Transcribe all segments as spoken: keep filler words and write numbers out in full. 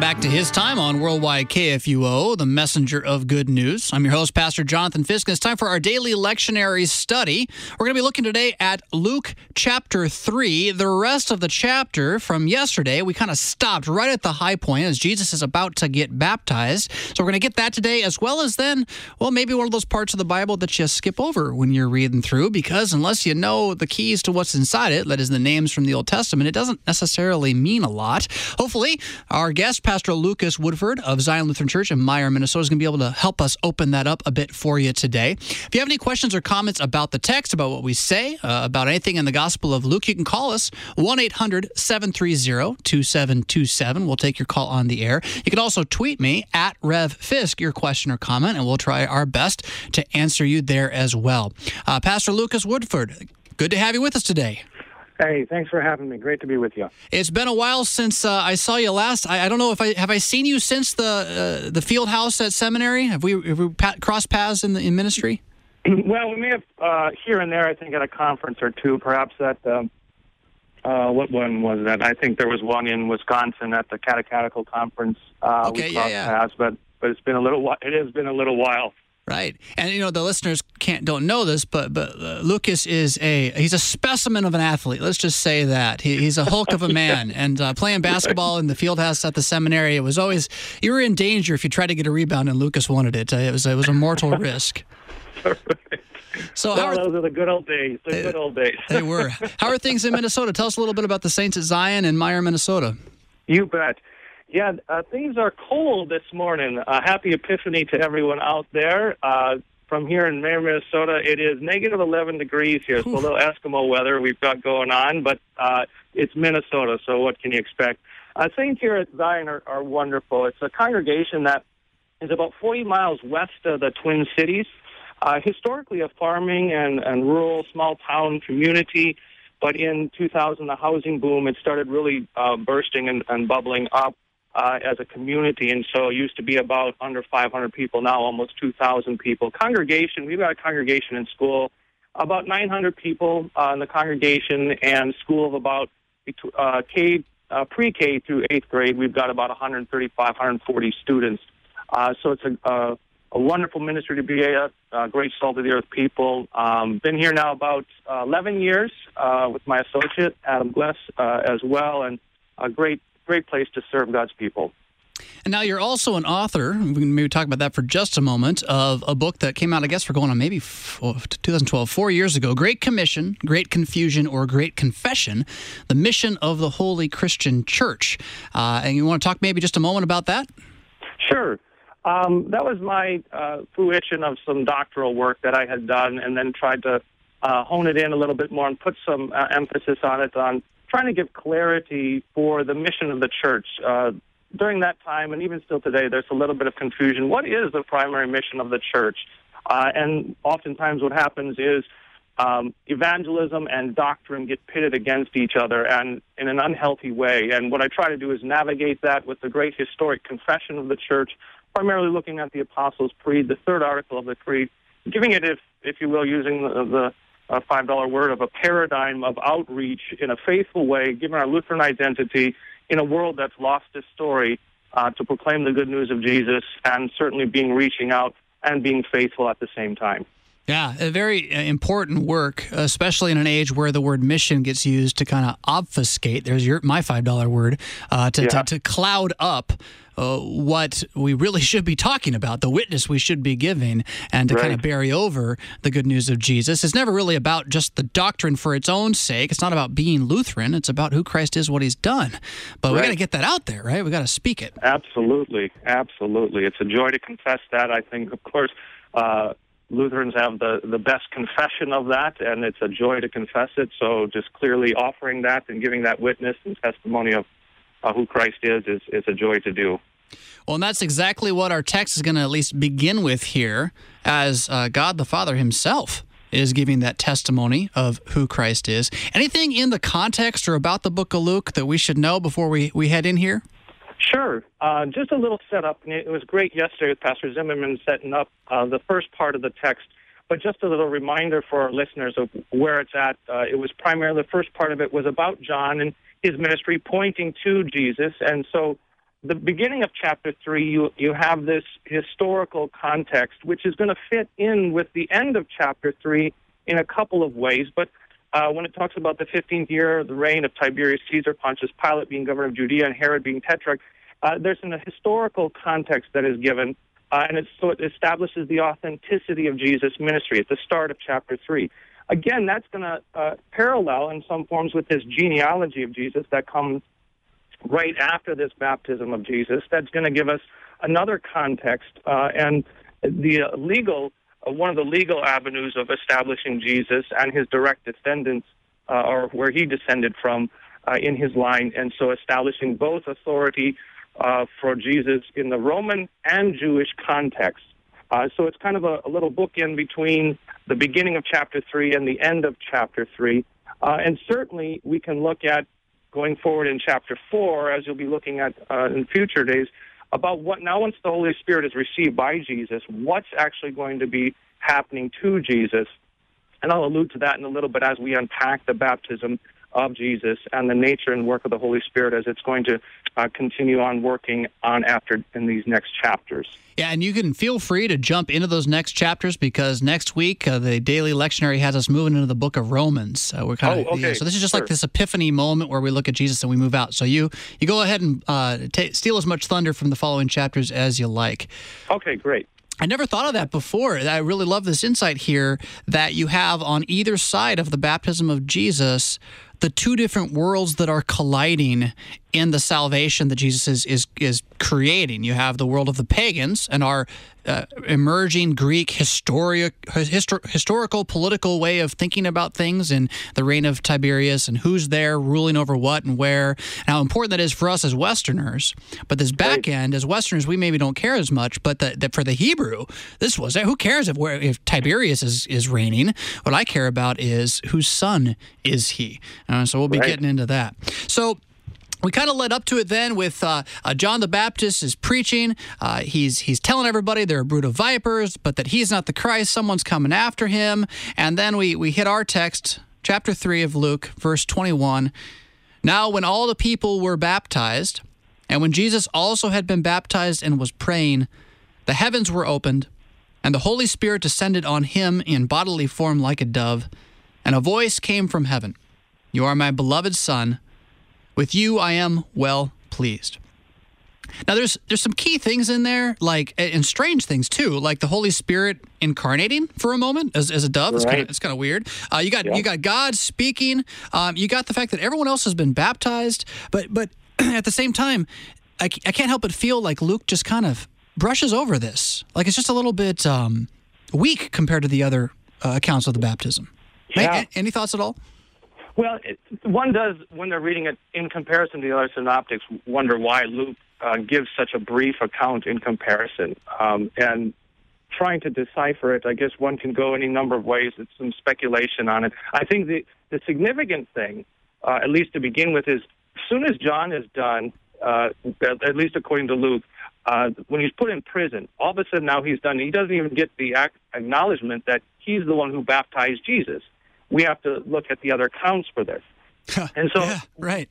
back to His Time on Worldwide K F U O, the messenger of good news. I'm your host, Pastor Jonathan Fisk, and it's time for our daily lectionary study. We're going to be looking today at Luke chapter three. The rest of the chapter from yesterday, we kind of stopped right at the high point as Jesus is about to get baptized. So we're going to get that today, as well as then, well, maybe one of those parts of the Bible that you skip over when you're reading through, because unless you know the keys to what's inside it, that is the names from the Old Testament, it doesn't necessarily mean a lot. Hopefully, our guest, Pastor Lucas Woodford of Zion Lutheran Church in Meyer, Minnesota, is going to be able to help us open that up a bit for you today. If you have any questions or comments about the text, about what we say, uh, about anything in the Gospel of Luke, you can call us one eight hundred seven three zero two seven two seven. We'll take your call on the air. You can also tweet me at Rev Fisk, your question or comment, and we'll try our best to answer you there as well. Uh, Pastor Lucas Woodford, good to have you with us today. Hey, thanks for having me. Great to be with you. It's been a while since uh, I saw you last. I, I don't know if I have I seen you since the uh, the field house at seminary. Have we, have we pa- crossed paths in the in ministry? Well, we may have uh, here and there. I think at a conference or two, perhaps at um, uh, what one was that? I think there was one in Wisconsin at the Catechetical Conference. Uh, okay, we yeah, crossed yeah. paths, but but it's been a little. It has been a little while. Right, and you know the listeners can't don't know this, but but uh, Lucas is a he's a specimen of an athlete. Let's just say that he, he's a hulk of a man, and uh, playing basketball in the field house at the seminary, it was always you were in danger if you tried to get a rebound, and Lucas wanted it. Uh, it was it was a mortal risk. So well, how are, those are the good old days. The they, good old days. They were. How are things in Minnesota? Tell us a little bit about the Saints at Zion in Meyer, Minnesota. You bet. Yeah, uh, things are cold this morning. Uh, happy Epiphany to everyone out there. Uh, from here in Meyer, Minnesota, it is negative eleven degrees here. So a little Eskimo weather we've got going on, but uh, it's Minnesota, so what can you expect? Uh, Saints here at Zion are, are wonderful. It's a congregation that is about forty miles west of the Twin Cities. Uh, historically a farming and, and rural small-town community, but in two thousand, the housing boom, it started really uh, bursting and, and bubbling up. Uh, as a community, and so it used to be about under five hundred people, now almost two thousand people. Congregation, we've got a congregation in school, about nine hundred people uh, in the congregation, and school of about uh, K, uh, pre-K through eighth grade, we've got about one thirty-five, one forty students. Uh, so it's a, a, a wonderful ministry to be at, uh, great salt-of-the-earth people. Um, been here now about uh, eleven years uh, with my associate, Adam Gless, uh, as well, and a great Great place to serve God's people. And now you're also an author, we can maybe talk about that for just a moment, of a book that came out, I guess we're going on maybe twenty twelve, four years ago, Great Commission, Great Confusion, or Great Confession, the mission of the Holy Christian Church. Uh, and you want to talk maybe just a moment about that? Sure. Um, that was my uh, fruition of some doctoral work that I had done, and then tried to uh, hone it in a little bit more and put some uh, emphasis on it, on trying to give clarity for the mission of the church. Uh, during that time, and even still today, there's a little bit of confusion. What is the primary mission of the church? Uh, and oftentimes what happens is um, evangelism and doctrine get pitted against each other, and in an unhealthy way. And what I try to do is navigate that with the great historic confession of the church, primarily looking at the Apostles' Creed, the third article of the Creed, giving it, if, if you will, using the, the a five dollar word, of a paradigm of outreach in a faithful way, given our Lutheran identity in a world that's lost its story, uh, to proclaim the good news of Jesus, and certainly being reaching out and being faithful at the same time. Yeah, a very important work, especially in an age where the word mission gets used to kind of obfuscate, there's your my five dollar word, uh, to, yeah. to, to cloud up uh, what we really should be talking about, the witness we should be giving, and to right. kind of bury over the good news of Jesus. It's never really about just the doctrine for its own sake. It's not about being Lutheran. It's about who Christ is, what he's done. But right. we got to get that out there, right? We got to speak it. Absolutely. Absolutely. It's a joy to confess that. I think, of course, uh, Lutherans have the, the best confession of that, and it's a joy to confess it. So just clearly offering that and giving that witness and testimony of uh, who Christ is, is is a joy to do. Well, and that's exactly what our text is going to at least begin with here, as uh, God the Father himself is giving that testimony of who Christ is. Anything in the context or about the book of Luke that we should know before we, we head in here? Sure. Uh, just a little setup. It was great yesterday with Pastor Zimmerman setting up uh, the first part of the text, but just a little reminder for our listeners of where it's at. Uh, it was primarily, the first part of it was about John and his ministry pointing to Jesus, and so the beginning of chapter three, you, you have this historical context, which is going to fit in with the end of chapter three in a couple of ways. But uh, when it talks about the fifteenth year, the reign of Tiberius Caesar, Pontius Pilate being governor of Judea, and Herod being tetrarch, uh, there's an, a historical context that is given, uh, and it's, so it establishes the authenticity of Jesus' ministry at the start of chapter three. Again, that's going to uh, parallel in some forms with this genealogy of Jesus that comes right after this baptism of Jesus. That's going to give us another context, uh, and the uh, legal, uh, one of the legal avenues of establishing Jesus and his direct descendants, uh, or where he descended from uh, in his line, and so establishing both authority uh, for Jesus in the Roman and Jewish context. Uh, so it's kind of a, a little bookend between the beginning of chapter three and the end of chapter three. Uh, and certainly we can look at, going forward in chapter four, as you'll be looking at uh, in future days, about what now once the Holy Spirit is received by Jesus, what's actually going to be happening to Jesus. And I'll allude to that in a little bit as we unpack the baptism of Jesus and the nature and work of the Holy Spirit as it's going to uh, continue on working on after in these next chapters. Yeah, and you can feel free to jump into those next chapters because next week uh, the Daily Lectionary has us moving into the book of Romans. Uh, we're kind of oh, okay. yeah, so this is just sure. like this epiphany moment where we look at Jesus and we move out. So you you go ahead and uh, t- steal as much thunder from the following chapters as you like. Okay, great. I never thought of that before. I really love this insight here that you have on either side of the baptism of Jesus the two different worlds that are colliding in the salvation that Jesus is is, is creating. You have the world of the pagans and our uh, emerging Greek historic, histor- historical political way of thinking about things in the reign of Tiberius and who's there ruling over what and where, and how important that is for us as Westerners. But this back end, as Westerners, we maybe don't care as much, but the, the, for the Hebrew, this was, who cares if, where, if Tiberius is, is reigning? What I care about is whose son is he? Uh, so we'll be right. getting into that. So we kind of led up to it then with uh, uh, John the Baptist is preaching. Uh, he's he's telling everybody they're a brood of vipers, but that he's not the Christ. Someone's coming after him. And then we, we hit our text, chapter three of Luke, verse twenty-one. Now when all the people were baptized, and when Jesus also had been baptized and was praying, the heavens were opened, and the Holy Spirit descended on him in bodily form like a dove, and a voice came from heaven. You are my beloved Son. With you I am well pleased. Now, there's there's some key things in there, like, and strange things, too, like the Holy Spirit incarnating for a moment as, as a dove. It's right. kind of, it's kind of weird. Uh, you got yeah. you got God speaking. Um, you got the fact that everyone else has been baptized. But, but at the same time, I, I can't help but feel like Luke just kind of brushes over this. Like it's just a little bit um, weak compared to the other uh, accounts of the baptism. Yeah. Any, any thoughts at all? Well, it, one does, when they're reading it in comparison to the other synoptics, wonder why Luke uh, gives such a brief account in comparison. Um, and trying to decipher it, I guess one can go any number of ways. It's some speculation on it. I think the, the significant thing, uh, at least to begin with, is as soon as John is done, uh, at, at least according to Luke, uh, when he's put in prison, all of a sudden now he's done. He doesn't even get the ac- acknowledgement that he's the one who baptized Jesus. We have to look at the other accounts for this. And so yeah, right.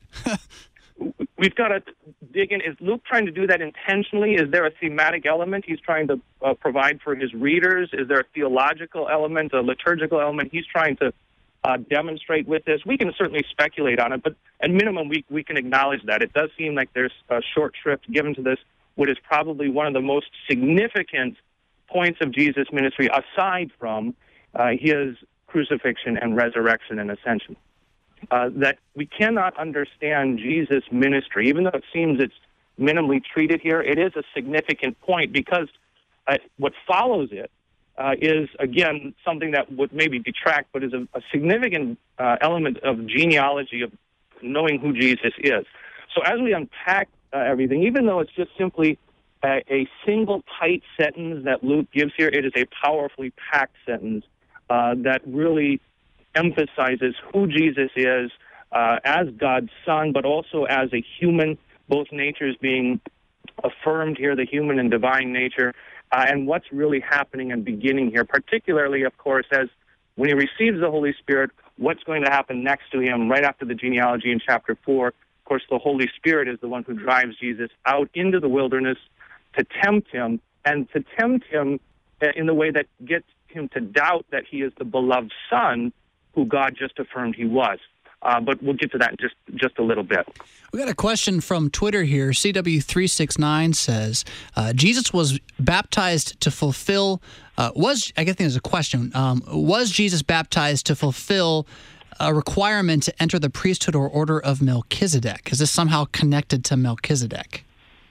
we've got to dig in. Is Luke trying to do that intentionally? Is there a thematic element he's trying to uh, provide for his readers? Is there a theological element, a liturgical element he's trying to uh, demonstrate with this? We can certainly speculate on it, but at minimum we, we can acknowledge that. It does seem like there's a short shrift given to this, what is probably one of the most significant points of Jesus' ministry aside from uh, his crucifixion and resurrection and ascension. Uh, that we cannot understand Jesus' ministry, even though it seems it's minimally treated here, it is a significant point because uh, what follows it uh, is, again, something that would maybe detract, but is a, a significant uh, element of genealogy, of knowing who Jesus is. So as we unpack uh, everything, even though it's just simply a, a single tight sentence that Luke gives here, it is a powerfully packed sentence Uh, that really emphasizes who Jesus is uh, as God's Son, but also as a human, both natures being affirmed here, the human and divine nature, uh, and what's really happening and beginning here, particularly, of course, as when he receives the Holy Spirit, what's going to happen next to him right after the genealogy in chapter four. Of course, the Holy Spirit is the one who drives Jesus out into the wilderness to tempt him, and to tempt him in the way that gets him to doubt that he is the beloved Son who God just affirmed he was. Uh, but we'll get to that in just, just a little bit. We got a question from Twitter here. C W three six nine says, uh, Jesus was baptized to fulfill, uh, was, I guess there's a question, um, was Jesus baptized to fulfill a requirement to enter the priesthood or order of Melchizedek? Is this somehow connected to Melchizedek?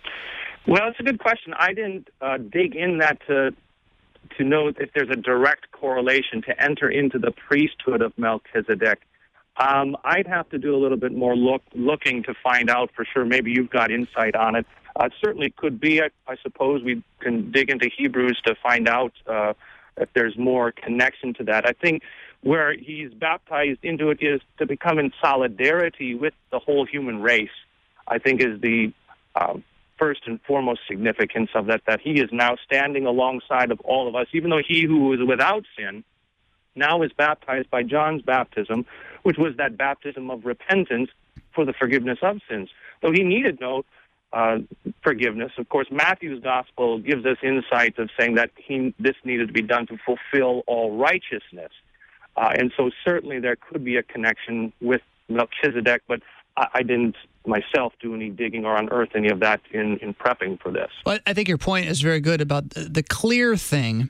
Well, it's a good question. I didn't uh, dig in that to to know if there's a direct correlation to enter into the priesthood of Melchizedek. Um, I'd have to do a little bit more look, looking to find out for sure. Maybe you've got insight on it. Uh, it certainly could be. I, I suppose we can dig into Hebrews to find out uh, if there's more connection to that. I think where he's baptized into it is to become in solidarity with the whole human race, I think is the uh, first and foremost significance of that, that he is now standing alongside of all of us, even though he who was without sin now is baptized by John's baptism, which was that baptism of repentance for the forgiveness of sins. Though he needed no uh, forgiveness, of course, Matthew's gospel gives us insight of saying that he, this needed to be done to fulfill all righteousness. Uh, and so certainly there could be a connection with Melchizedek, but I, I didn't myself do any digging or unearth any of that in, in prepping for this. Well, I think your point is very good about the, the clear thing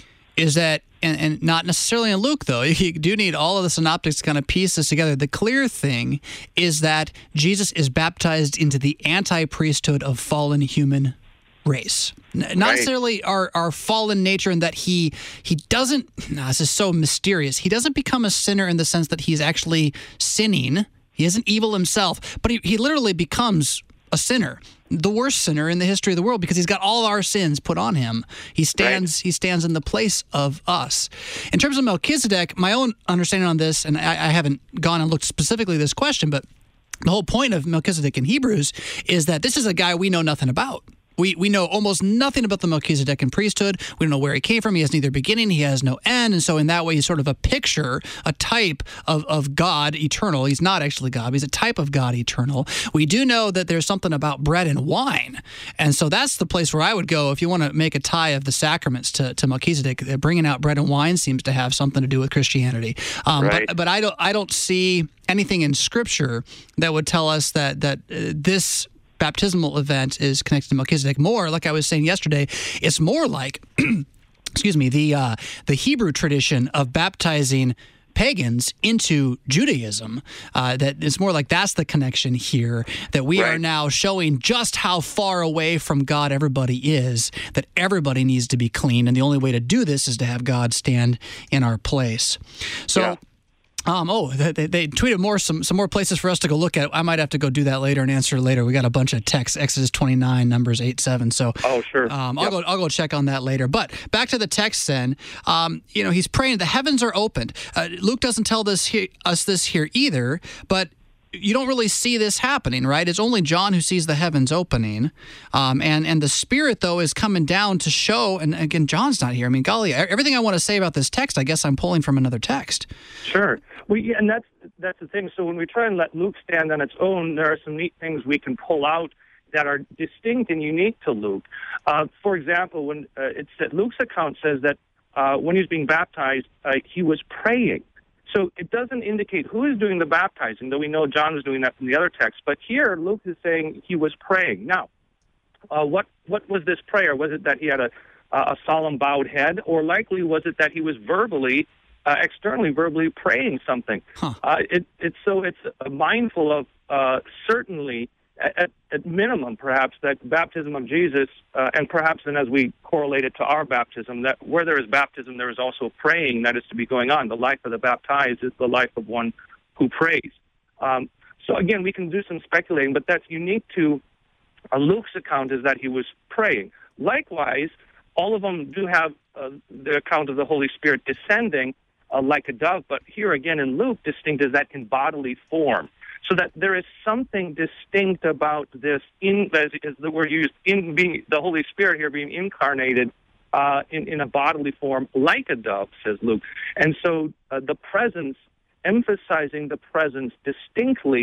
is that, and, and not necessarily in Luke, though, you do need all of the synoptics to kind of piece this together. The clear thing is that Jesus is baptized into the anti-priesthood of fallen human race. Not right. necessarily our, our fallen nature in that he he doesn't, no, this is so mysterious, he doesn't become a sinner in the sense that he's actually sinning. He isn't evil himself, but he, he literally becomes a sinner, the worst sinner in the history of the world, because he's got all our sins put on him. He stands right. he stands in the place of us. In terms of Melchizedek, my own understanding on this, and I, I haven't gone and looked specifically at this question, but the whole point of Melchizedek in Hebrews is that this is a guy we know nothing about. We we know almost nothing about the Melchizedekan priesthood. We don't know where he came from. He has neither beginning, he has no end. And so in that way, he's sort of a picture, a type of, of God eternal. He's not actually God. He's a type of God eternal. We do know that there's something about bread and wine. And so that's the place where I would go if you want to make a tie of the sacraments to, to Melchizedek. Bringing out bread and wine seems to have something to do with Christianity. Um, right. But, but I don't I don't see anything in Scripture that would tell us that, that uh, this baptismal event is connected to Melchizedek. More, like I was saying yesterday, it's more like, excuse me, the uh, the Hebrew tradition of baptizing pagans into Judaism. Uh, that it's more like that's the connection here, that we right. are now showing just how far away from God everybody is, that everybody needs to be clean, and the only way to do this is to have God stand in our place. So. Yeah. Um, oh, they, they tweeted more some some more places for us to go look at. I might have to go do that later and answer later. We got a bunch of texts, Exodus twenty-nine, Numbers eight, seven. So, oh, sure. Um, I'll yep. go. I'll go check on that later. But back to the text. Then, um, you know, he's praying. The heavens are opened. Uh, Luke doesn't tell this here, us this here either, but you don't really see this happening, right? It's only John who sees the heavens opening. Um, and, and the Spirit, though, is coming down to show, and again, John's not here. I mean, golly, everything I want to say about this text, I guess I'm pulling from another text. Sure. Well, yeah, and that's, that's the thing. So when we try and let Luke stand on its own, there are some neat things we can pull out that are distinct and unique to Luke. Uh, for example, when uh, it's that Luke's account says that uh, when he was being baptized, uh, he was praying. So it doesn't indicate who is doing the baptizing, though we know John was doing that from the other text. But here, Luke is saying he was praying. Now, uh, what what was this prayer? Was it that he had a, a solemn bowed head, or likely was it that he was verbally, uh, externally verbally praying something? Huh. Uh, it, it's so it's mindful of uh, certainly, at, at minimum, perhaps, that baptism of Jesus, uh, and perhaps then as we correlate it to our baptism, that where there is baptism, there is also praying that is to be going on. The life of the baptized is the life of one who prays. Um, so again, we can do some speculating, but that's unique to uh, Luke's account, is that he was praying. Likewise, all of them do have uh, the account of the Holy Spirit descending uh, like a dove, but here again in Luke, distinct is that in bodily form. So that there is something distinct about this, in, as, as the word used, in being the Holy Spirit here being incarnated uh, in, in a bodily form, like a dove, says Luke. And so uh, the presence, emphasizing the presence distinctly,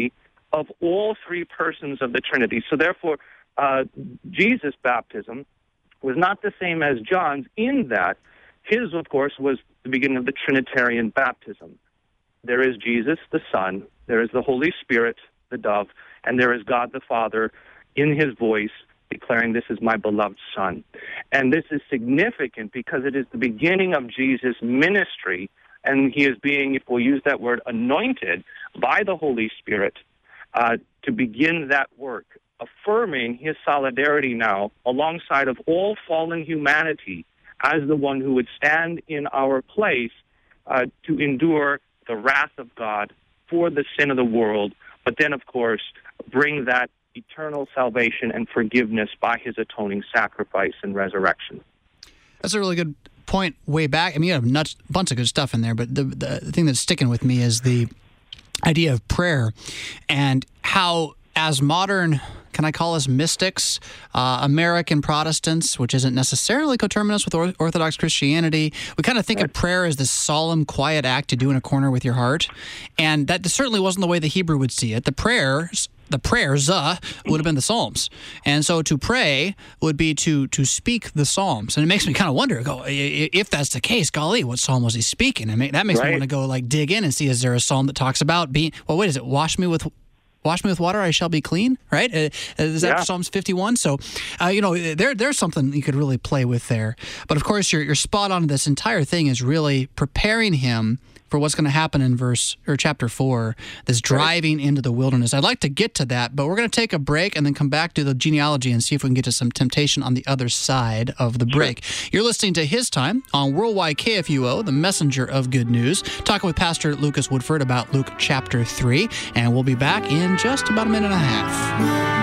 of all three persons of the Trinity. So therefore, uh, Jesus' baptism was not the same as John's in that his, of course, was the beginning of the Trinitarian baptism. There is Jesus, the Son, there is the Holy Spirit, the dove, and there is God the Father in his voice declaring, "This is my beloved Son." And this is significant because it is the beginning of Jesus' ministry, and he is being, if we'll use that word, anointed by the Holy Spirit uh, to begin that work, affirming his solidarity now alongside of all fallen humanity as the one who would stand in our place uh, to endure the wrath of God for the sin of the world, but then, of course, bring that eternal salvation and forgiveness by his atoning sacrifice and resurrection. That's a really good point way back. I mean, you have a bunch of good stuff in there, but the, the thing that's sticking with me is the idea of prayer and how, as modern, can I call us mystics, uh, American Protestants, which isn't necessarily coterminous with or- Orthodox Christianity, we kind of think right. of prayer as this solemn, quiet act to do in a corner with your heart. And that certainly wasn't the way the Hebrew would see it. The prayers... The prayers uh, would have been the Psalms. And so to pray would be to to speak the Psalms. And it makes me kind of wonder, go, if that's the case, golly, what Psalm was he speaking? I mean, that makes right. me want to go like dig in and see, is there a Psalm that talks about being, well, wait, is it wash me with Wash me with water, I shall be clean, right? Uh, is that yeah. Psalms fifty-one? So, uh, you know, there there's something you could really play with there. But, of course, you're, you're spot on. This entire thing is really preparing him for what's going to happen in verse or chapter four, this driving right. into the wilderness. I'd like to get to that, but we're going to take a break and then come back to the genealogy and see if we can get to some temptation on the other side of the break. Sure. You're listening to His Time on Worldwide K F U O, the messenger of good news, talking with Pastor Lucas Woodford about Luke chapter three, and we'll be back in just about a minute and a half.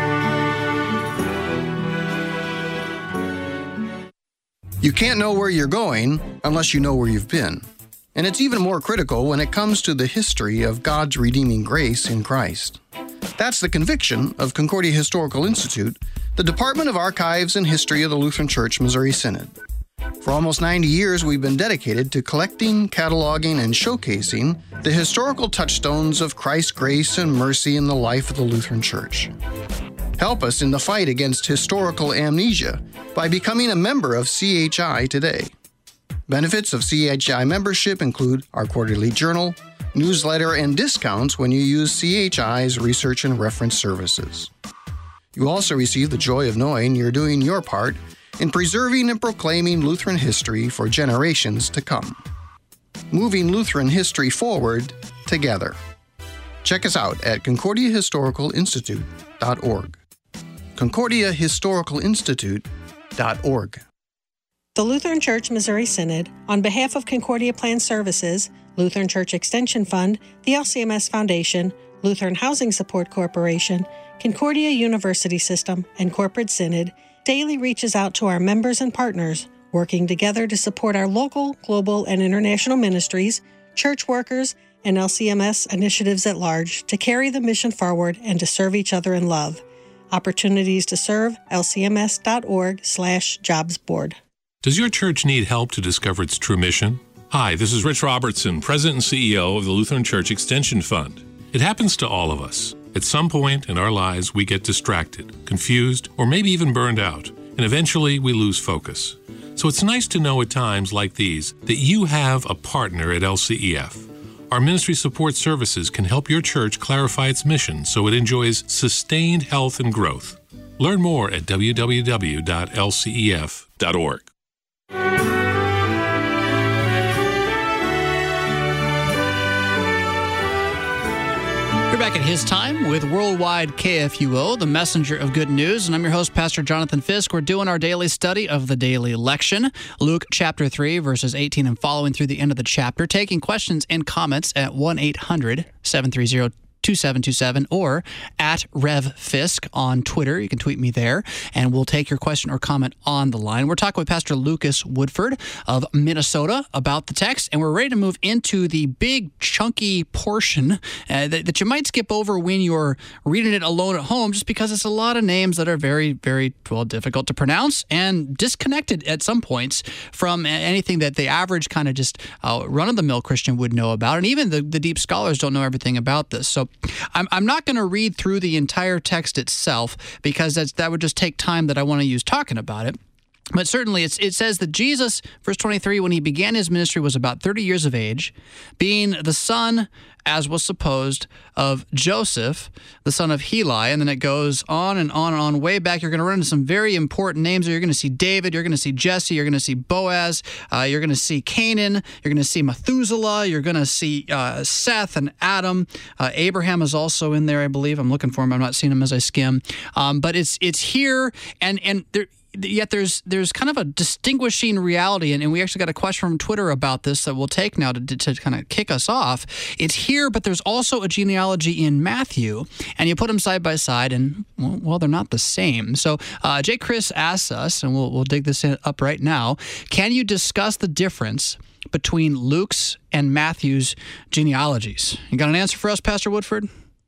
You can't know where you're going unless you know where you've been. And it's even more critical when it comes to the history of God's redeeming grace in Christ. That's the conviction of Concordia Historical Institute, the Department of Archives and History of the Lutheran Church Missouri Synod. For almost ninety years, we've been dedicated to collecting, cataloging, and showcasing the historical touchstones of Christ's grace and mercy in the life of the Lutheran Church. Help us in the fight against historical amnesia by becoming a member of C H I today. Benefits of C H I membership include our quarterly journal, newsletter, and discounts when you use C H I's research and reference services. You also receive the joy of knowing you're doing your part in preserving and proclaiming Lutheran history for generations to come. Moving Lutheran history forward together. Check us out at concordia historical institute dot org. concordia historical institute dot org. The Lutheran Church Missouri Synod, on behalf of Concordia Plan Services, Lutheran Church Extension Fund, the L C M S Foundation, Lutheran Housing Support Corporation, Concordia University System, and Corporate Synod, daily reaches out to our members and partners, working together to support our local, global, and international ministries, church workers, and L C M S initiatives at large to carry the mission forward and to serve each other in love. Opportunities to serve, L C M S dot org slash jobs board. Does your church need help to discover its true mission? Hi, this is Rich Robertson, President and C E O of the Lutheran Church Extension Fund. It happens to all of us. At some point in our lives, we get distracted, confused, or maybe even burned out, and eventually we lose focus. So it's nice to know at times like these that you have a partner at L C E F. Our ministry support services can help your church clarify its mission so it enjoys sustained health and growth. Learn more at w w w dot l c e f dot org. We're back at His Time with Worldwide K F U O, the messenger of good news, and I'm your host, Pastor Jonathan Fisk. We're doing our daily study of the daily lection, Luke chapter three, verses eighteen and following through the end of the chapter, taking questions and comments at one eight hundred seven three zero two seven two seven or at Rev Fisk on Twitter. You can tweet me there, and we'll take your question or comment on the line. We're talking with Pastor Lucas Woodford of Minnesota about the text, and we're ready to move into the big, chunky portion uh, that, that you might skip over when you're reading it alone at home, just because it's a lot of names that are very, very, well, difficult to pronounce and disconnected at some points from anything that the average kind of just uh, run-of-the-mill Christian would know about, and even the, the deep scholars don't know everything about this. So I'm, I'm not going to read through the entire text itself because that's, that would just take time that I want to use talking about it. But certainly it's, it says that Jesus, verse twenty-three, when he began his ministry was about thirty years of age, being the son, as was supposed, of Joseph, the son of Heli. And then it goes on and on and on. Way back, you're going to run into some very important names. You're going to see David. You're going to see Jesse. You're going to see Boaz. Uh, you're going to see Canaan. You're going to see Methuselah. You're going to see uh, Seth and Adam. Uh, Abraham is also in there, I believe. I'm looking for him. I'm not seeing him as I skim. Um, but it's it's here, and and there. Yet there's there's kind of a distinguishing reality, and, and we actually got a question from Twitter about this that we'll take now to, to, to kind of kick us off. It's here, but there's also a genealogy in Matthew, and you put them side by side, and, well, well they're not the same. So uh, J. Chris asks us, and we'll, we'll dig this in, up right now, can you discuss the difference between Luke's and Matthew's genealogies? You got an answer for us, Pastor Woodford?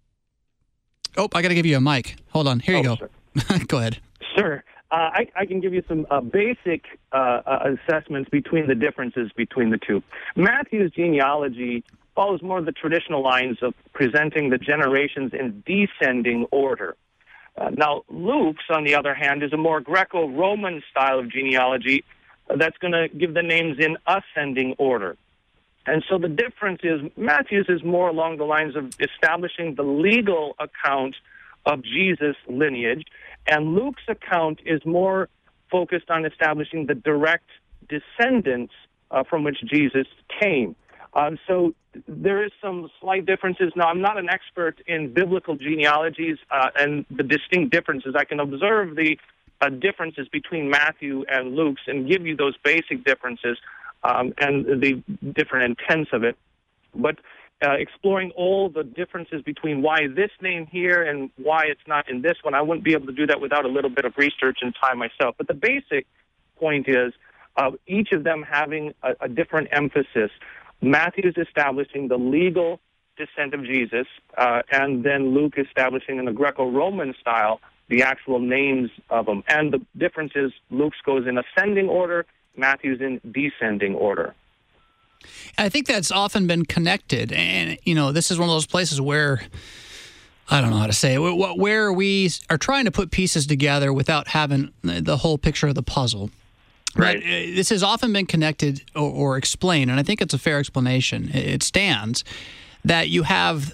Oh, I got to give you a mic. Hold on. Here you oh, go. Sure. Go ahead. Sure. Uh, I, I can give you some uh, basic uh, uh, assessments between the differences between the two. Matthew's genealogy follows more of the traditional lines of presenting the generations in descending order. Uh, now, Luke's, on the other hand, is a more Greco-Roman style of genealogy uh, that's going to give the names in ascending order. And so the difference is Matthew's is more along the lines of establishing the legal account of Jesus' lineage, and Luke's account is more focused on establishing the direct descendants uh, from which Jesus came. Um, so there is some slight differences. Now, I'm not an expert in biblical genealogies uh, and the distinct differences. I can observe the uh, differences between Matthew and Luke's and give you those basic differences um, and the different intents of it. But Uh, exploring all the differences between why this name here and why it's not in this one, I wouldn't be able to do that without a little bit of research and time myself. But the basic point is uh, each of them having a, a different emphasis. Matthew is establishing the legal descent of Jesus, uh, and then Luke establishing in the Greco-Roman style the actual names of them. And the difference is Luke's goes in ascending order, Matthew's in descending order. I think that's often been connected, and you know, this is one of those places where I don't know how to say it, where we are trying to put pieces together without having the whole picture of the puzzle. Right. But this has often been connected or, or explained, and I think it's a fair explanation. It stands that you have,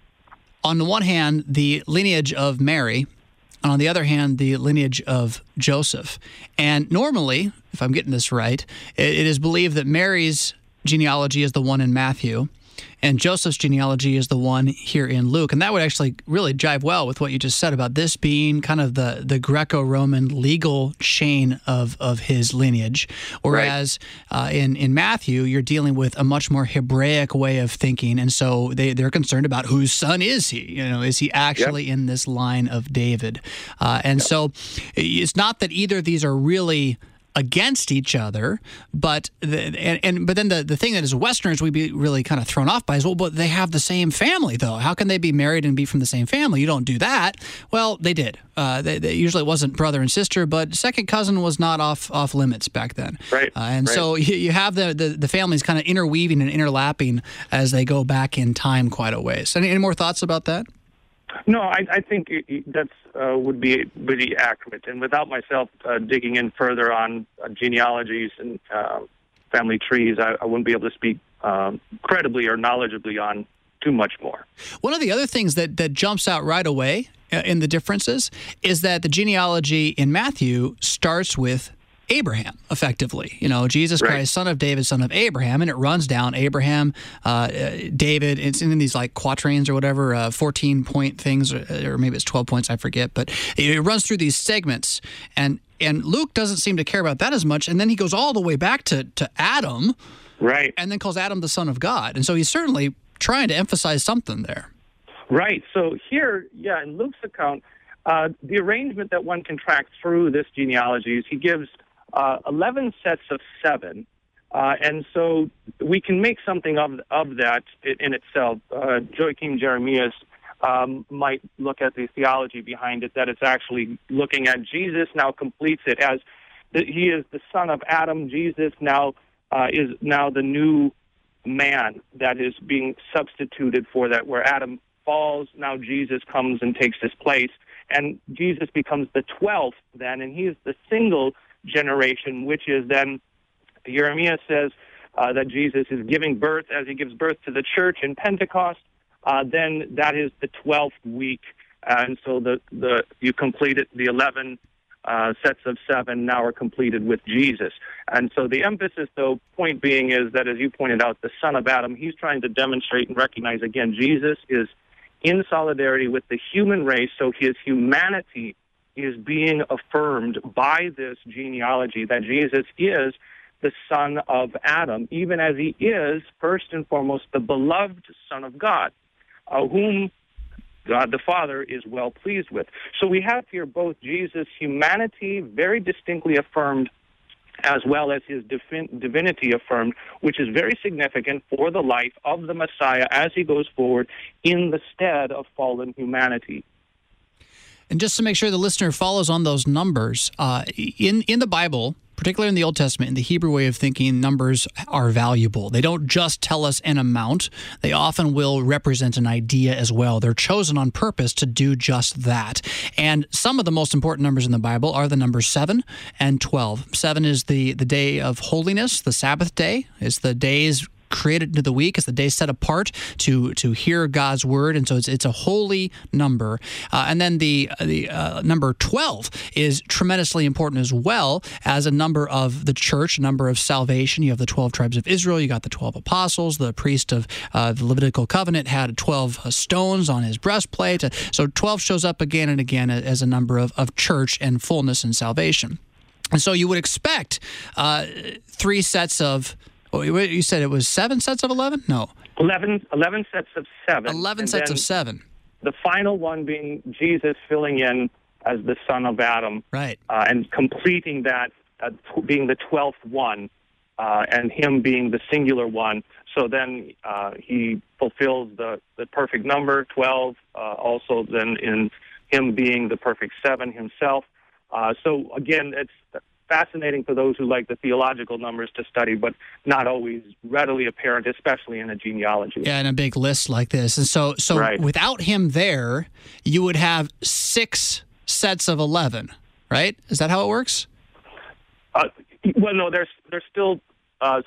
on the one hand, the lineage of Mary, and on the other hand, the lineage of Joseph. And normally, if I'm getting this right, it, it is believed that Mary's genealogy is the one in Matthew, and Joseph's genealogy is the one here in Luke. And that would actually really jive well with what you just said about this being kind of the, the Greco-Roman legal chain of, of his lineage. Whereas right. uh, in, in Matthew, you're dealing with a much more Hebraic way of thinking. And so they, they're concerned about whose son is he? You know, is he actually yep. in this line of David? Uh, and yep. so it's not that either of these are really against each other, but the, and, and but then the, the thing that as Westerners we'd be really kind of thrown off by is, well, but they have the same family though. How can they be married and be from the same family? You don't do that. Well, they did. Uh, they, they usually it wasn't brother and sister, but second cousin was not off off limits back then. Right. Uh, and right. so you, you have the, the the families kind of interweaving and interlapping as they go back in time quite a ways. Any, any more thoughts about that? No, I, I think that uh, would be pretty accurate. And without myself uh, digging in further on uh, genealogies and uh, family trees, I, I wouldn't be able to speak um, credibly or knowledgeably on too much more. One of the other things that, that jumps out right away in the differences is that the genealogy in Matthew starts with Abraham, effectively. You know, Jesus right. Christ, son of David, son of Abraham, and it runs down Abraham, uh, David. It's in these like quatrains or whatever, uh, fourteen-point things, or, or maybe it's twelve points, I forget. But it runs through these segments, and and Luke doesn't seem to care about that as much. And then he goes all the way back to, to Adam, right? And then calls Adam the son of God. And so he's certainly trying to emphasize something there. Right. So here, yeah, in Luke's account, uh, the arrangement that one can track through this genealogy is he gives Uh, eleven sets of seven, uh, and so we can make something of of that in, in itself. Uh, Joachim Jeremias um, might look at the theology behind it, that it's actually looking at Jesus now completes it as the, he is the son of Adam. Jesus now uh, is now the new man that is being substituted for that, where Adam falls. Now Jesus comes and takes his place. And Jesus becomes the twelfth then, and he is the single generation, which is then, Jeremiah says uh, that Jesus is giving birth, as he gives birth to the church in Pentecost, uh, then that is the twelfth week. And so the, the you completed the eleven uh, sets of seven now are completed with Jesus. And so the emphasis, though, point being is that, as you pointed out, the son of Adam, he's trying to demonstrate and recognize, again, Jesus is in solidarity with the human race, so his humanity is being affirmed by this genealogy, that Jesus is the son of Adam, even as he is, first and foremost, the beloved Son of God, uh, whom God the Father is well pleased with. So we have here both Jesus' humanity very distinctly affirmed, as well as his divin- divinity affirmed, which is very significant for the life of the Messiah as he goes forward in the stead of fallen humanity. And just to make sure the listener follows on those numbers, uh, in, in the Bible, particularly in the Old Testament, in the Hebrew way of thinking, numbers are valuable. They don't just tell us an amount. They often will represent an idea as well. They're chosen on purpose to do just that. And some of the most important numbers in the Bible are the numbers seven and twelve. Seven is the, the day of holiness, the Sabbath day. It's the days created into the week. It's the day set apart to to hear God's word, and so it's it's a holy number. Uh, and then the the uh, number twelve is tremendously important as well as a number of the church, a number of salvation. You have the twelve tribes of Israel. You got the twelve apostles. The priest of uh, the Levitical covenant had twelve stones on his breastplate. So twelve shows up again and again as a number of, of church and fullness and salvation. And so you would expect uh, three sets of Oh, you said it was seven sets of eleven? No. eleven, eleven sets of seven. eleven and sets of seven. The final one being Jesus filling in as the son of Adam. Right. Uh, and completing that, uh, t- being the twelfth one, uh, and him being the singular one. So then uh, he fulfills the, the perfect number, twelve, uh, also then in him being the perfect seven himself. Uh, so again, it's fascinating for those who like the theological numbers to study, but not always readily apparent, especially in a genealogy. Yeah, in a big list like this. And so so right. without him there, you would have six sets of eleven, right? Is that how it works? Uh, well, no, there's there's still uh,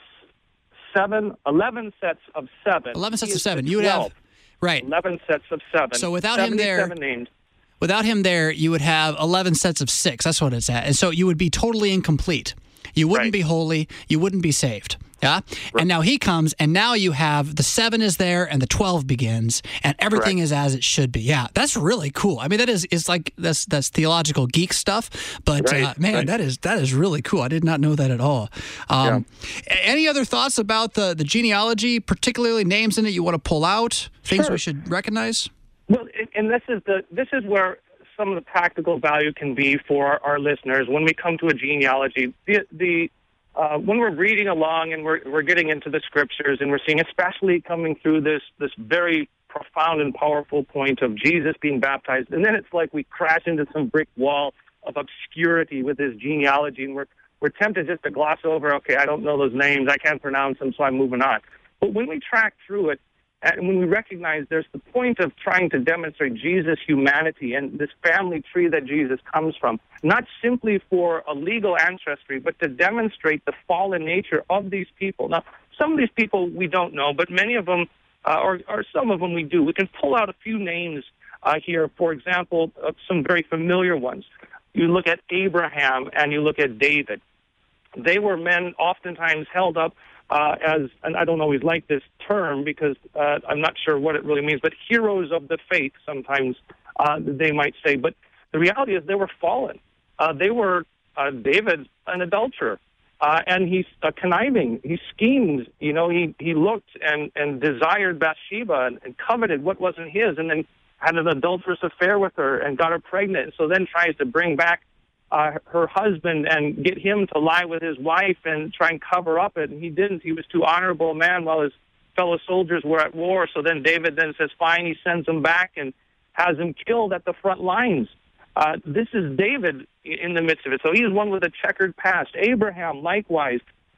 seven, eleven sets of seven. eleven sets of seven. You would have, right. eleven sets of seven. So without him there... names. Without him there, you would have eleven sets of six. That's what it's at. And so you would be totally incomplete. You wouldn't right. be holy. You wouldn't be saved. Yeah? Right. And now he comes, and now you have the seven is there, and the twelve begins, and everything Correct. is as it should be. Yeah, that's really cool. I mean, that is is like that's that's theological geek stuff, but right. uh, man, right. that is that is really cool. I did not know that at all. Um, yeah. Any other thoughts about the the genealogy, particularly names in it you want to pull out, things sure. we should recognize? Well, and this is the this is where some of the practical value can be for our, our listeners when we come to a genealogy. The the uh, when we're reading along and we're we're getting into the scriptures and we're seeing, especially coming through this this very profound and powerful point of Jesus being baptized, and then it's like we crash into some brick wall of obscurity with his genealogy, and we're we're tempted just to gloss over. Okay, I don't know those names, I can't pronounce them, so I'm moving on. But when we track through it, and when we recognize there's the point of trying to demonstrate Jesus' humanity and this family tree that Jesus comes from, not simply for a legal ancestry, but to demonstrate the fallen nature of these people. Now, some of these people we don't know, but many of them, uh, or, or some of them we do. We can pull out a few names uh, here, for example, uh, some very familiar ones. You look at Abraham and you look at David. They were men oftentimes held up Uh, as, and I don't always like this term because uh, I'm not sure what it really means, but heroes of the faith, sometimes uh, they might say. But the reality is they were fallen. Uh, they were, uh, David, an adulterer, uh, and he's uh, conniving. He schemed, you know, he, he looked and, and desired Bathsheba and, and coveted what wasn't his, and then had an adulterous affair with her and got her pregnant, and so then tries to bring back Uh, her husband and get him to lie with his wife and try and cover up it, and he didn't. He was too honorable a man while his fellow soldiers were at war. So then David then says, fine, he sends him back and has him killed at the front lines. Uh, this is David in the midst of it. So he's one with a checkered past. Abraham, likewise,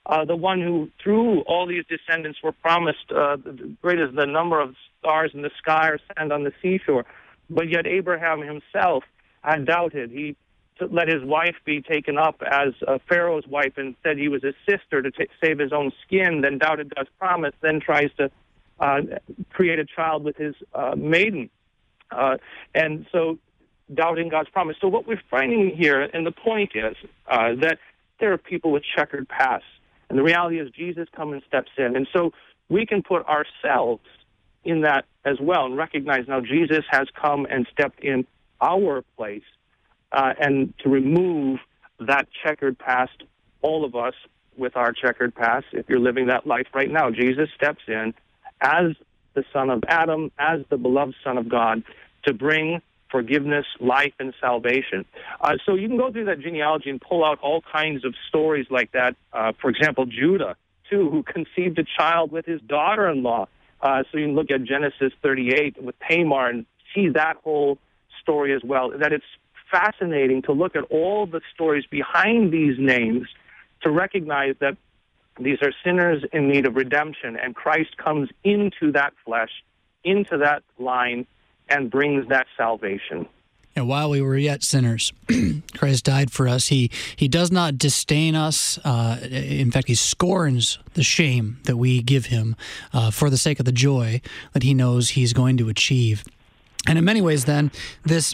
uh, the one who, through all these descendants, were promised uh, great as the number of stars in the sky or sand on the seashore. But yet Abraham himself had doubted. He let his wife be taken up as uh, Pharaoh's wife and said he was his sister to t- save his own skin, then doubted God's promise, then tries to uh, create a child with his uh, maiden. Uh, and so doubting God's promise. So what we're finding here, and the point is uh, that there are people with checkered pasts. And the reality is Jesus comes and steps in. And so we can put ourselves in that as well and recognize now Jesus has come and stepped in our place uh, and to remove that checkered past, all of us with our checkered past, if you're living that life right now, Jesus steps in as the son of Adam, as the beloved Son of God, to bring forgiveness, life, and salvation. Uh, so you can go through that genealogy and pull out all kinds of stories like that. Uh, for example, Judah, too, who conceived a child with his daughter-in-law. Uh, so you can look at Genesis thirty-eight with Tamar and see that whole story as well. That it's fascinating to look at all the stories behind these names to recognize that these are sinners in need of redemption, and Christ comes into that flesh, into that line, and brings that salvation. And while we were yet sinners, Christ died for us. He he does not disdain us. Uh, in fact, he scorns the shame that we give him uh, for the sake of the joy that he knows he's going to achieve. And in many ways, then, this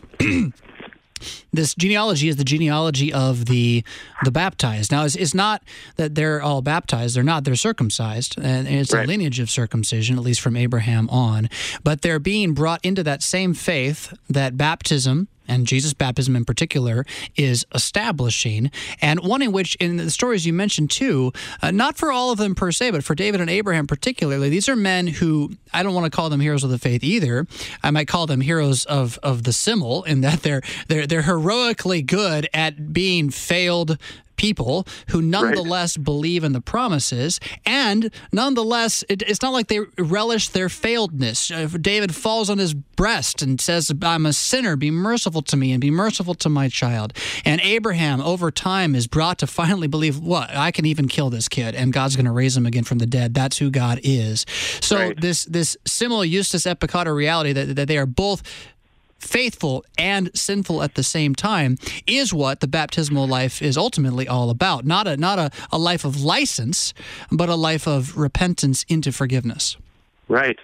this genealogy is the genealogy of the the baptized. Now, it's, it's not that they're all baptized. They're not. They're circumcised, and it's right. a lineage of circumcision, at least from Abraham on. But they're being brought into that same faith that baptism, and Jesus' baptism in particular, is establishing, and one in which, in the stories you mentioned too, uh, not for all of them per se, but for David and Abraham particularly, these are men who, I don't want to call them heroes of the faith either. I might call them heroes of, of the simul, in that they're, they're, they're heroically good at being failed people who nonetheless right. believe in the promises, and nonetheless, it, it's not like they relish their failedness. Uh, David falls on his breast and says, I'm a sinner, be merciful to me and be merciful to my child. And Abraham, over time, is brought to finally believe, what, I can even kill this kid, and God's going to raise him again from the dead. That's who God is. So right. this this simul justus et peccata reality, that, that they are both faithful and sinful at the same time, is what the baptismal life is ultimately all about. Not a not a, a life of license, but a life of repentance into forgiveness. Right.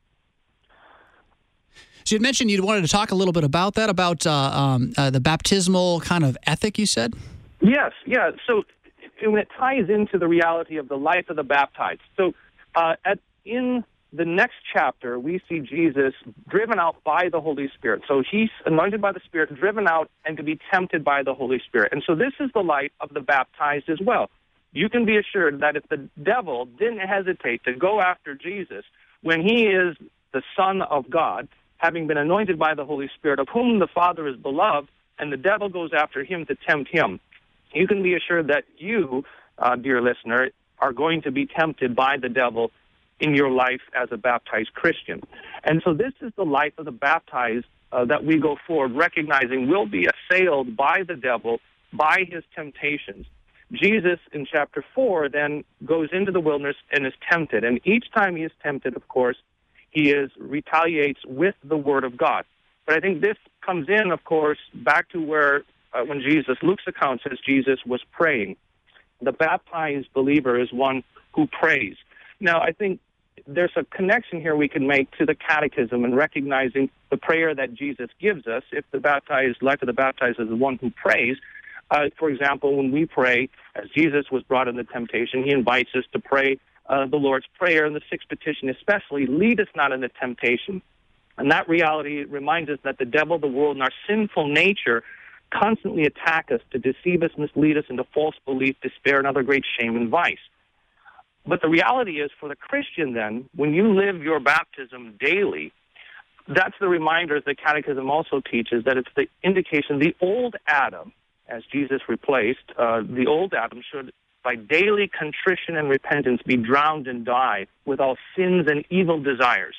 So you mentioned you wanted to talk a little bit about that, about uh, um, uh, the baptismal kind of ethic, you said? Yes, yeah. So when it ties into the reality of the life of the baptized. So uh, at in the next chapter, we see Jesus driven out by the Holy Spirit. So he's anointed by the Spirit, driven out, and to be tempted by the Holy Spirit. And so this is the life of the baptized as well. You can be assured that if the devil didn't hesitate to go after Jesus when he is the Son of God, having been anointed by the Holy Spirit, of whom the Father is beloved, and the devil goes after him to tempt him, you can be assured that you, uh, dear listener, are going to be tempted by the devil in your life as a baptized Christian. And so this is the life of the baptized uh, that we go forward, recognizing we'll be assailed by the devil, by his temptations. Jesus, in chapter four, then goes into the wilderness and is tempted. And each time he is tempted, of course, he is retaliates with the word of God. But I think this comes in, of course, back to where, uh, when Jesus, Luke's account says Jesus was praying. The baptized believer is one who prays. Now, I think there's a connection here we can make to the catechism and recognizing the prayer that Jesus gives us. If the baptized, life of the baptized is the one who prays, uh, for example, when we pray, as Jesus was brought into temptation, he invites us to pray uh, the Lord's Prayer, and the sixth petition especially, lead us not into temptation. And that reality reminds us that the devil, the world, and our sinful nature constantly attack us to deceive us, mislead us into false belief, despair, and other great shame and vice. But the reality is, for the Christian then, when you live your baptism daily, that's the reminder the Catechism also teaches, that it's the indication the old Adam, as Jesus replaced, uh, the old Adam should, by daily contrition and repentance, be drowned and die with all sins and evil desires.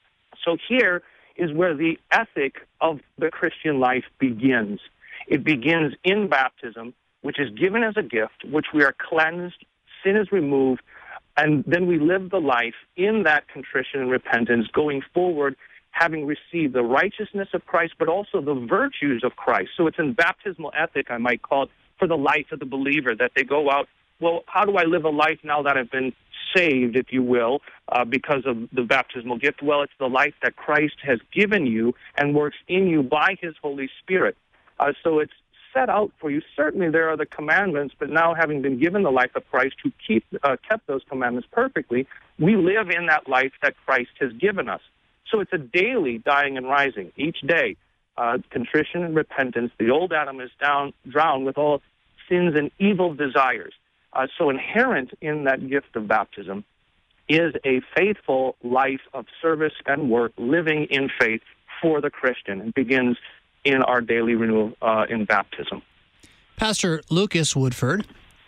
So here is where the ethic of the Christian life begins. It begins in baptism, which is given as a gift, which we are cleansed, sin is removed, and then we live the life in that contrition and repentance, going forward, having received the righteousness of Christ, but also the virtues of Christ. So it's in baptismal ethic, I might call it, for the life of the believer, that they go out, well, how do I live a life now that I've been saved, if you will, uh, because of the baptismal gift? Well, it's the life that Christ has given you and works in you by his Holy Spirit. Uh, so it's set out for you. Certainly there are the commandments, but now having been given the life of Christ, who keep uh, kept those commandments perfectly, we live in that life that Christ has given us. So it's a daily dying and rising. Each day, uh, contrition and repentance, the old Adam is down, drowned with all sins and evil desires. Uh, so inherent in that gift of baptism is a faithful life of service and work, living in faith for the Christian. It begins in our daily renewal uh, in baptism. Pastor Lucas Woodford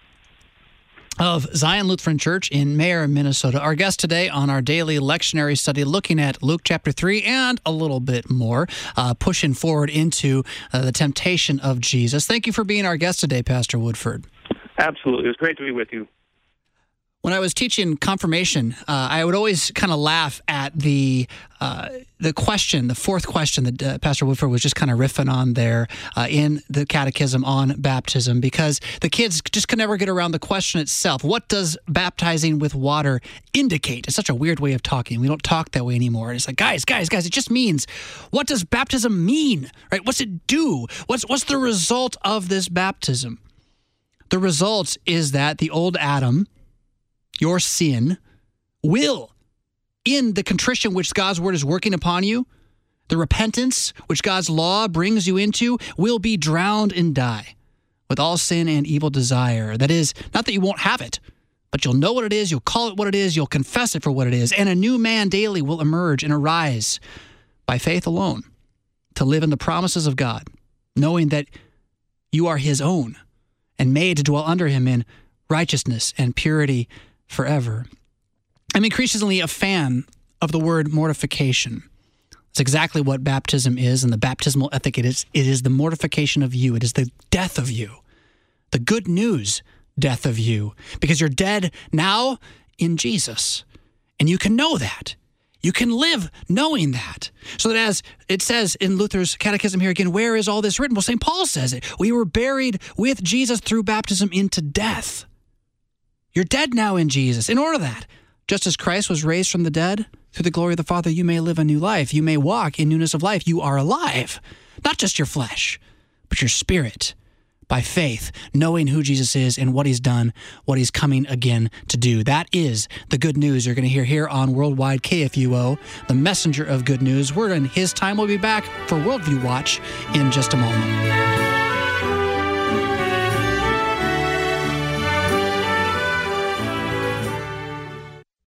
of Zion Lutheran Church in Mayer, Minnesota, our guest today on our daily lectionary study, looking at Luke chapter three and a little bit more, uh, pushing forward into uh, the temptation of Jesus. Thank you for being our guest today, Pastor Woodford. Absolutely. It was great to be with you. When I was teaching confirmation, uh, I would always kind of laugh at the uh, the question, the fourth question that uh, Pastor Woodford was just kind of riffing on there uh, in the catechism on baptism, because the kids just could never get around the question itself. What does baptizing with water indicate? It's such a weird way of talking. We don't talk that way anymore. And it's like, guys, guys, guys, it just means, what does baptism mean? Right? What's it do? What's what's the result of this baptism? The result is that the old Adam, your sin, will, in the contrition which God's word is working upon you, the repentance which God's law brings you into, will be drowned and die with all sin and evil desire. That is, not that you won't have it, but you'll know what it is, you'll call it what it is, you'll confess it for what it is, and a new man daily will emerge and arise by faith alone to live in the promises of God, knowing that you are his own and made to dwell under him in righteousness and purity forever. I'm increasingly a fan of the word mortification. It's exactly what baptism is, and the baptismal ethic it is. It is the mortification of you. It is the death of you. The good news death of you, because you're dead now in Jesus. And you can know that. You can live knowing that. So that, as it says in Luther's catechism here again, where is all this written? Well, Saint Paul says it. We were buried with Jesus through baptism into death. You're dead now in Jesus. In order that, just as Christ was raised from the dead, through the glory of the Father, you may live a new life. You may walk in newness of life. You are alive. Not just your flesh, but your spirit. By faith, knowing who Jesus is and what he's done, what he's coming again to do. That is the good news you're going to hear here on Worldwide K F U O, the messenger of good news. We're in his time. We'll be back for Worldview Watch in just a moment.